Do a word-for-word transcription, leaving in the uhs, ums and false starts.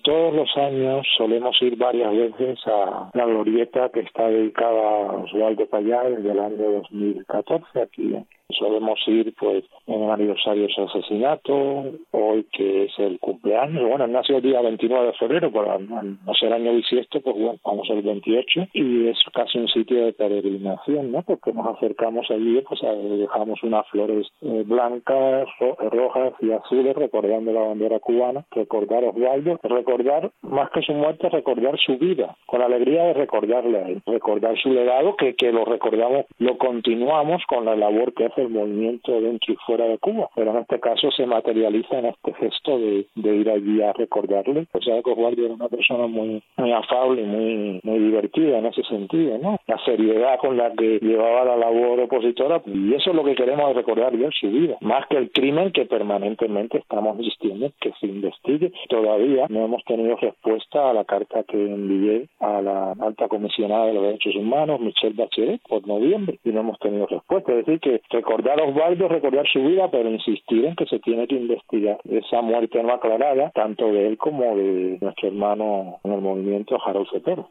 Todos los años solemos ir varias veces a la glorieta que está dedicada a Osvaldo Payá desde el año dos mil catorce aquí. Solemos ir pues en el aniversario de su asesinato, hoy que es el cumpleaños, bueno, él nació el día veintinueve de febrero, pero no ser año bisiesto, pues bueno, vamos al veintiocho, y es casi un sitio de peregrinación, ¿no? Porque nos acercamos allí, pues dejamos unas flores eh, blancas, ro- rojas y azules, recordando la bandera cubana, recordar a Osvaldo, recordar, más que su muerte, recordar su vida, con la alegría de recordarle a él, recordar su legado, que, que lo recordamos, lo continuamos con la labor que hace el movimiento dentro y fuera de Cuba, pero en este caso se materializa en este gesto de, de ir allí a recordarle. O sea, que Osvaldo era una persona muy, muy afable y muy, muy divertida en ese sentido, ¿no? La seriedad con la que llevaba la labor opositora, y eso es lo que queremos recordar de su vida, más que el crimen que permanentemente estamos insistiendo en que se investigue. Todavía no hemos tenido respuesta a la carta que envié a la alta comisionada de los derechos humanos, Michelle Bachelet, por noviembre, y no hemos tenido respuesta. Es decir, que recordar a Osvaldo, recordar su vida, pero insistir en que se tiene que investigar esa muerte no aclarada, tanto de él como de nuestro hermano en el movimiento Harold Cepero.